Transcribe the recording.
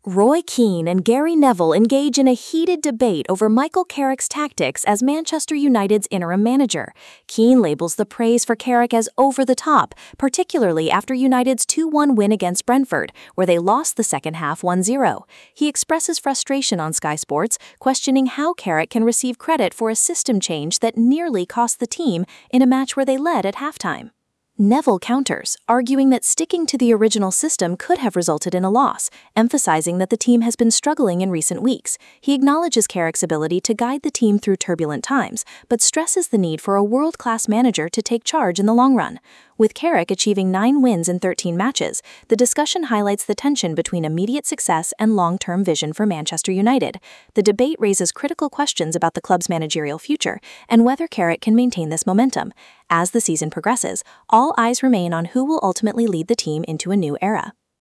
Roy Keane and Gary Neville engage in a heated debate over Michael Carrick's tactics as Manchester United's interim manager. Keane labels the praise for Carrick as over the top, particularly after United's 2-1 win against Brentford, where they lost the second half 1-0. He expresses frustration on Sky Sports, questioning how Carrick can receive credit for a system change that nearly cost the team in a match where they led at halftime. Neville counters, arguing that sticking to the original system could have resulted in a loss, emphasizing that the team has been struggling in recent weeks. He acknowledges Carrick's ability to guide the team through turbulent times, but stresses the need for a world-class manager to take charge in the long run. With Carrick achieving 9 wins in 13 matches, the discussion highlights the tension between immediate success and long-term vision for Manchester United. The debate raises critical questions about the club's managerial future and whether Carrick can maintain this momentum. As the season progresses, all eyes remain on who will ultimately lead the team into a new era.